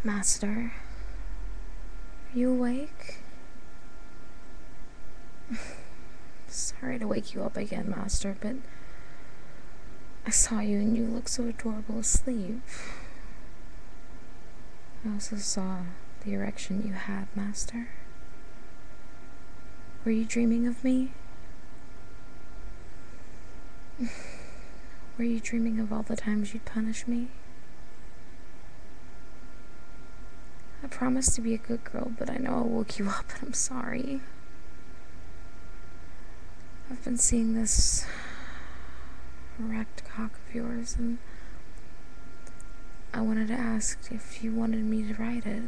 Master, are you awake? Sorry to wake you up again, Master, but I saw you and you look so adorable asleep. I also saw the erection you had, Master. Were you dreaming of me? Were you dreaming of all the times you'd punish me? I promised to be a good girl, but I know I woke you up and I'm sorry. I've been seeing this erect cock of yours and I wanted to ask if you wanted me to ride it.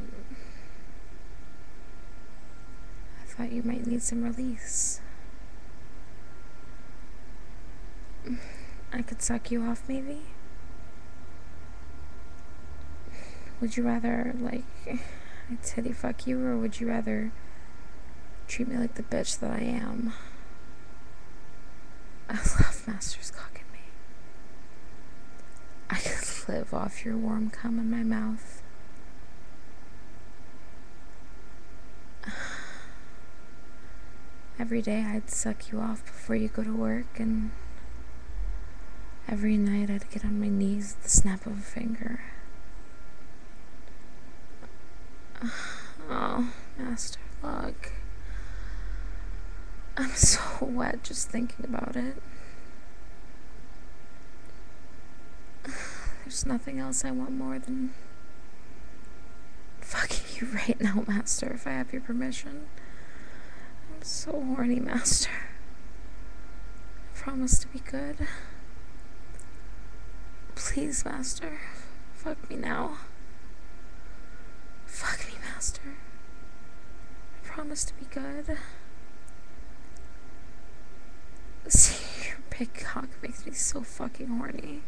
I thought you might need some release. I could suck you off, maybe? Would you rather, like, titty fuck you, or would you rather treat me like the bitch that I am? I love Master's cock in me. I could live off your warm cum in my mouth. Every day I'd suck you off before you go to work, and every night I'd get on my knees at the snap of a finger. Oh, Master, look. I'm so wet just thinking about it. There's nothing else I want more than fucking you right now, Master, if I have your permission. I'm so horny, Master. I promise to be good. Please, Master, fuck me now. Fuck me, Master. I promise to be good. See, your big cock makes me so fucking horny.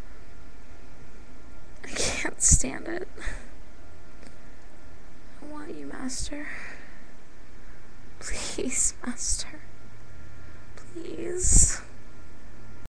I can't stand it. I want you, Master. Please, Master. Please.